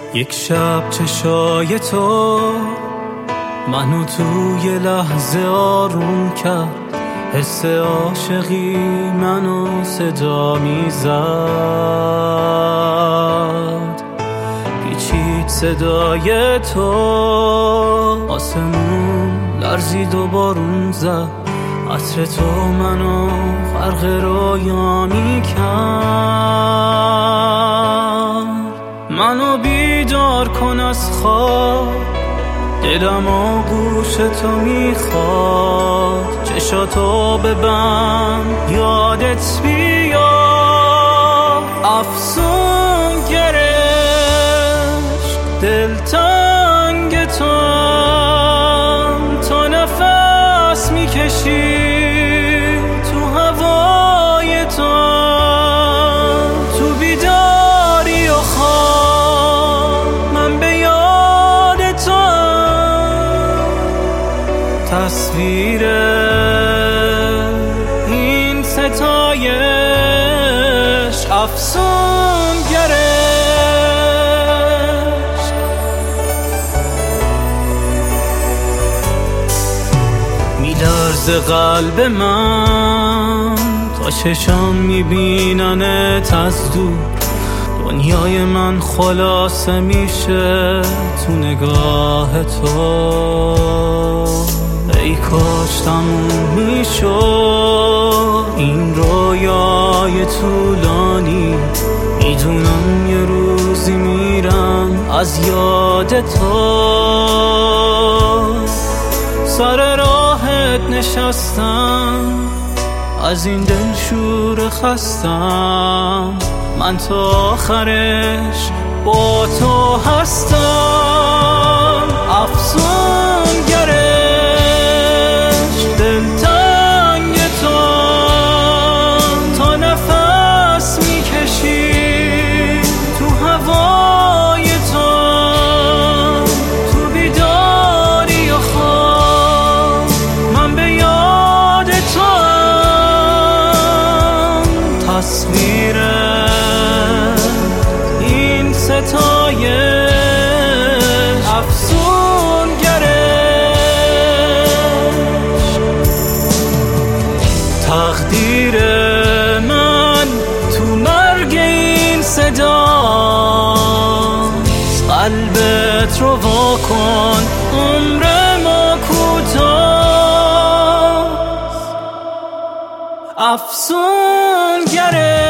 یک شب چشای تو منو توی لحظه آروم کرد، حس عاشقی منو صدا میزد. پیچید صدای تو، آسمون لرزید و بارون زد، عطر تو منو غرق رویا میکرد. منو بیدار کن از خواب، دلم و گوش تو میخواد. چشاتو ببند یادت بیاد، افسون گرشت دلتنگ توام، تا نفس میکشی تو هوای توام. تو بیداری و خواب من به یاد توام، تصویر این ستایش افسون گرشت. میلرزه قلب من تا چشام میبیننت از دور، دنیای من خلاصه میشه تو نگاه تو. ای کاش تموم میشد این رویای طولانی، میدونم یه روزی میرم از یاد تو. سر راهت نشستم، از این دلشور خستم، من تا آخرش با تو هستم. افسون گرشت دلتنگ توام، تا نفس میکشی تو هوای توام. تو بیداری و خواب من به یاد توام، تصویر این ستایش افسون گرشت. تقدیر من تو مرگ این صداست، قلبت رو واکن عمر ما کوتاست. افسون گرشت.